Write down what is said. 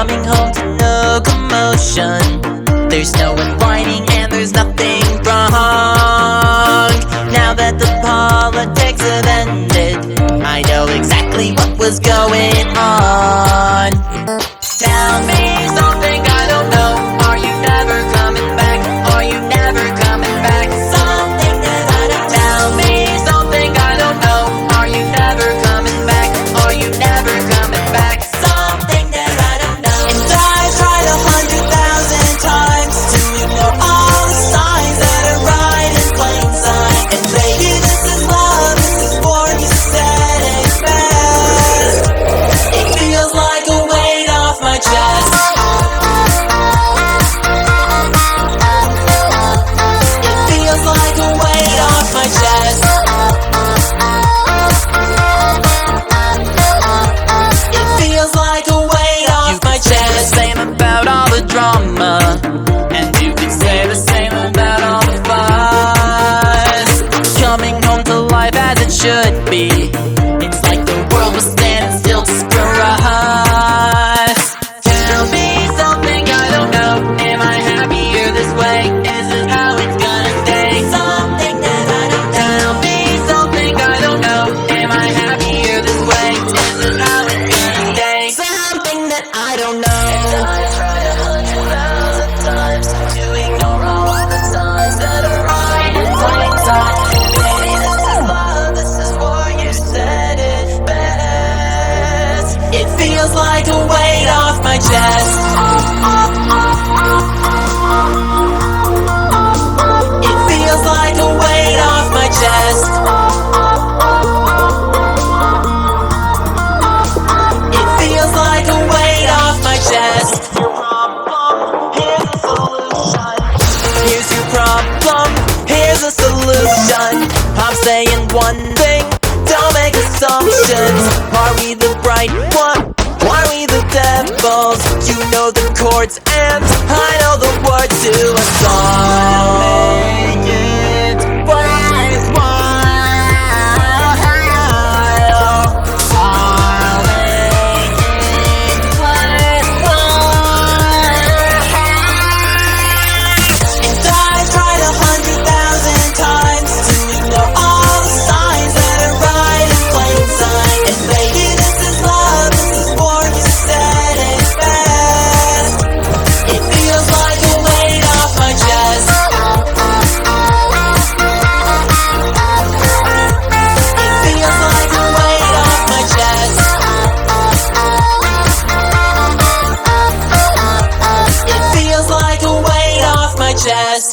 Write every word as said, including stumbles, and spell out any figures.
coming home to no commotion. There's no one whining and there's nothing wrong. Now that the politics have ended, I know exactly what was going on. Tell me something I don't know. Are you never coming back? Are you never coming back? Something that I don't know. Tell me something I don't know. Are you never coming back? Are you never coming back? Something that I don't know. And I tried a hundred thousand times to ignore all the signs that are right in plain sight. And baby, this is love, this is war, you said it best. It feels like a weight off my chest. It feels like a weight off my chest. It feels like a weight off my chest. You could say the same about all the drama, and you could say the same about all the fuss. Coming home to life as it should be. It's like the world was standing still just for us. Tell me something I don't know. Am I happier this way? Is it how it's gonna stay? Something that I don't know. Tell me something I don't know. Am I happier this way? Is it how it's gonna stay? Something that I don't know. And I tried a hundred thousand times to ignore all the signs that are right in plain sight. Baby, this is love, this is war, you said it best. It feels like a weight off my chest. It feels like a weight off my chest. It feels like a weight off my chest. Here's your problem, here's a solution. I'm saying one thing, don't make assumptions. Are we the bright one? Are we the devils? You know the chords and I know the words to a song. Make it worthwhile. I'll make it worthwhile. And I tried a hundred thousand times to ignore all the signs that are right in plain sight. And baby, this is love, this is war, you said it best. It feels like a weight off my chest. It feels like a weight off my chest. It feels like a weight off my chest.